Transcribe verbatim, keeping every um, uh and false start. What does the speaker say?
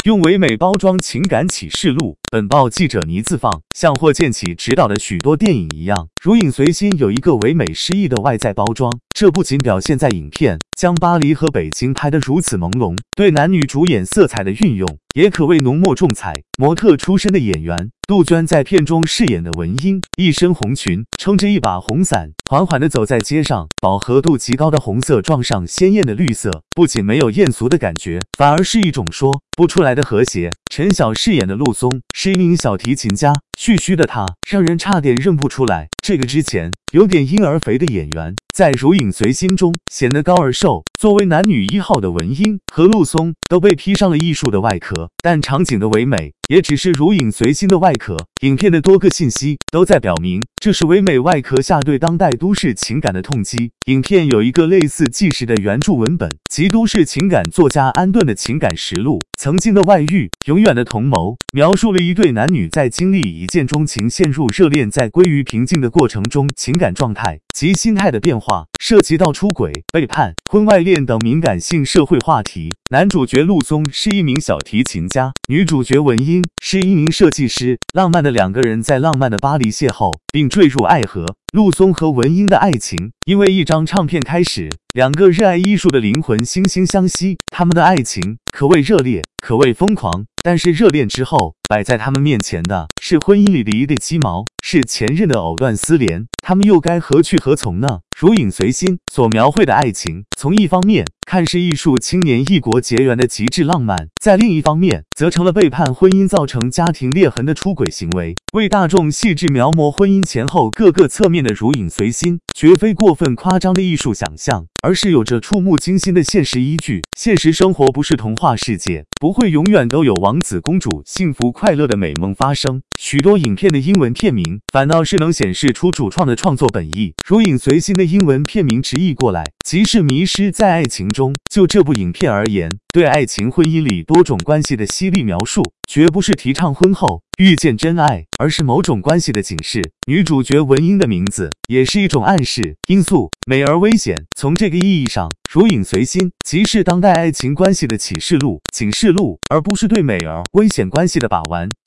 用唯美包装情感启示录。本报记者倪自放。像霍建起执导的许多电影一样，《如影随心》有一个唯美诗意的外在包装。这不仅表现在影片将巴黎和北京拍得如此朦胧，对男女主演色彩的运用也可谓浓墨重彩。模特出身的演员杜鹃在片中饰演的文英，一身红裙，撑着一把红伞，缓缓地走在街上。饱和度极高的红色撞上鲜艳的绿色，不仅没有艳俗的感觉，反而是一种说不出来的和谐。陈晓饰演的陆松是一名小提琴家，蓄须的他让人差点认不出来，这个之前有点婴儿肥的演员，在《如影随心》中显得高而瘦。作为男女一号的文英和陆松都被披上了艺术的外壳，但场景的唯美也只是《如影随心》的外壳。影片的多个信息都在表明，这是唯美外壳下对当代都市情感的痛击。影片有一个类似纪实的原著文本，即都市情感作家安顿的情感实录。曾经的外遇，永远的同谋，描述了一对男女在经历一见钟情、陷入热恋，在归于平静的过程中情感状态及心态的变化，涉及到出轨、背叛、婚外恋等敏感性社会话题。男主角陆松是一名小提琴家，女主角文英是一名设计师。浪漫的两个人在浪漫的巴黎邂逅，并坠入爱河。陆松和文英的爱情因为一张唱片开始，两个热爱艺术的灵魂惺惺相惜，他们的爱情可谓热烈，可谓疯狂。但是热恋之后，摆在他们面前的是婚姻里的一地鸡毛，是前任的藕断丝连，他们又该何去何从呢？如影随心所描绘的爱情，从一方面看是艺术青年异国结缘的极致浪漫，在另一方面则成了背叛婚姻造成家庭裂痕的出轨行为。为大众细致描摹婚姻前后各个侧面的如影随心，绝非过分夸张的艺术想象，而是有着触目惊心的现实依据。现实生活不是童话世界，不会永远都有王子公主幸福快乐的美梦发生。许多影片的英文片名反倒是能显示出主创的创作本意。如影随心的英文片名直译过来即是迷失在爱情中。就这部影片而言，对爱情婚姻里多种关系的犀利描述，绝不是提倡婚后遇见真爱，而是某种关系的警示。女主角文英的名字也是一种暗示，因素美而危险。从这个意义上，如影随心即是当代爱情关系的启示录、警示录，而不是对美而危险关系的把玩。